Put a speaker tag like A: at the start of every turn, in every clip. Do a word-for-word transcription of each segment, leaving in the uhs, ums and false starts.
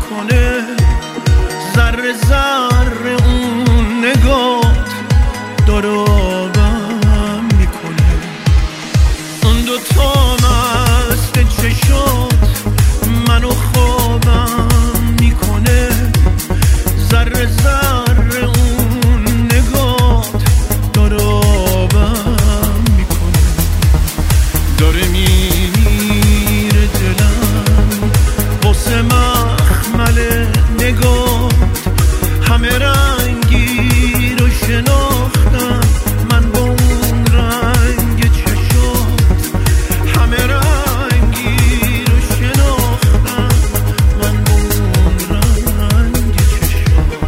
A: میکنه، ذره ذره اون نگات داره آبم میکنه. اون دوتا مست چشات منو خوابم میکنه، ذره ذره اون نگات داره آبم میکنه. داره میمیره دلم واسه مخمل نگات، همه رنگی رو شناختم من با اون رنگ چشات، همه رنگی رو شناختم من با اون رنگ چشات.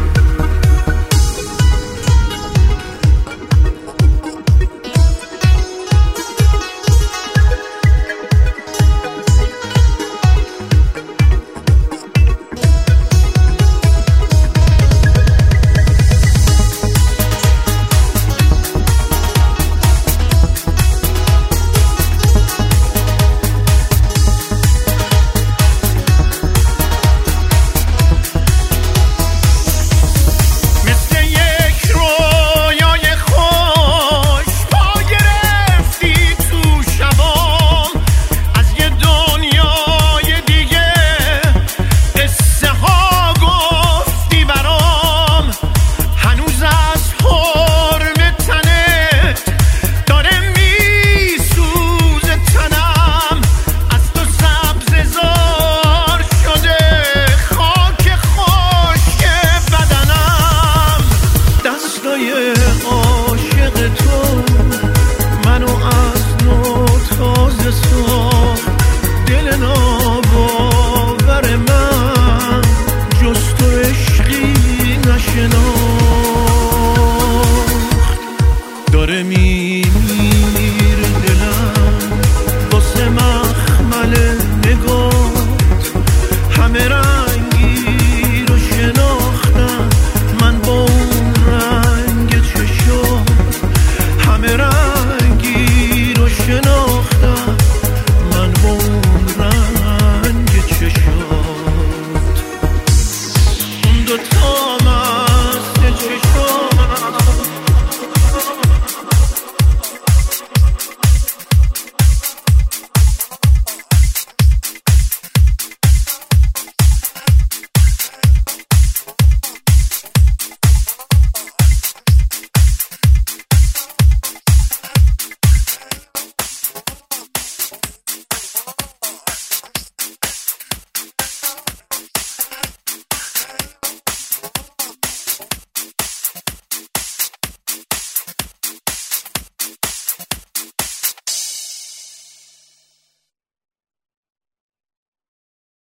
A: عاشق تو منو از نو تازه ساخت، دل ناباور من جز تو عشقی نشناخت. داره می